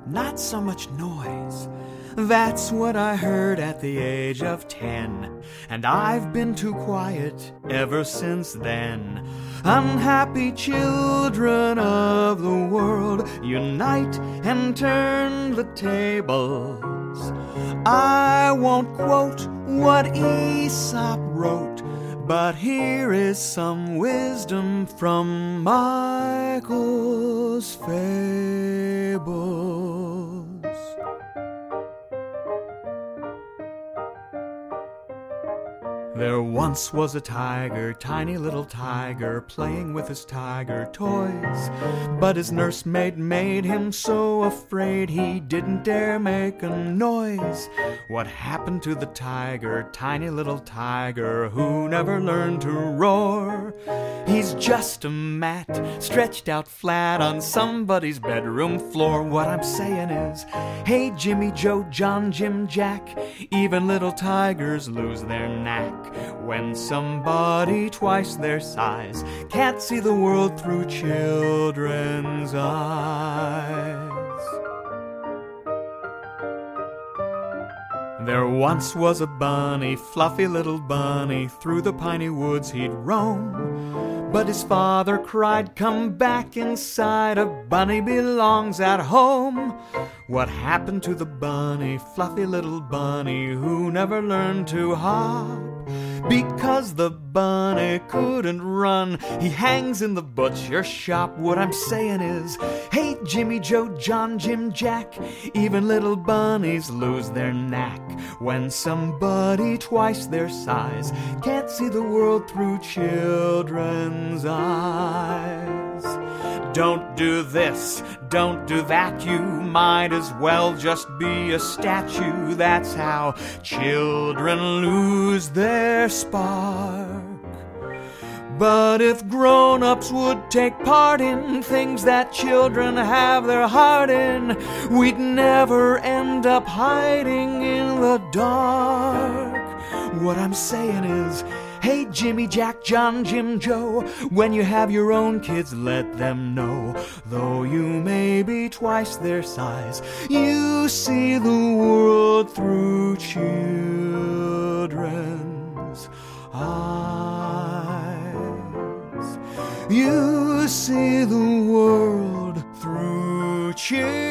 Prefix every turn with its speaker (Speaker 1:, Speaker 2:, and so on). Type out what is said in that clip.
Speaker 1: not so much noise. That's what I heard at the age of 10, and I've been too quiet ever since then. Unhappy children of the world, unite and turn the tables. I won't quote what Aesop wrote, but here is some wisdom from Michael's fables. There once was a tiger, tiny little tiger, playing with his tiger toys. But his nursemaid made him so afraid he didn't dare make a noise. What happened to the tiger, tiny little tiger, who never learned to roar? He's just a mat, stretched out flat on somebody's bedroom floor. What I'm saying is, hey Jimmy, Joe, John, Jim, Jack, even little tigers lose their knack when somebody twice their size can't see the world through children's eyes. There once was a bunny, fluffy little bunny, through the piney woods he'd roam. But his father cried, "Come back inside, a bunny belongs at home." What happened to the bunny, fluffy little bunny, who never learned to hop? Because the bunny couldn't run, he hangs in the butcher shop. What I'm saying is, hey Jimmy, Joe, John, Jim, Jack, even little bunnies lose their knack when somebody twice their size can't see the world through children's eyes. Don't do this, don't do that, you might as well just be a statue. That's how children lose their spark. But if grown-ups would take part in things that children have their heart in, we'd never end up hiding in the dark. What I'm saying is, hey Jimmy, Jack, John, Jim, Joe, when you have your own kids, let them know. Though you may be twice their size, you see the world through children's eyes. You see the world through children's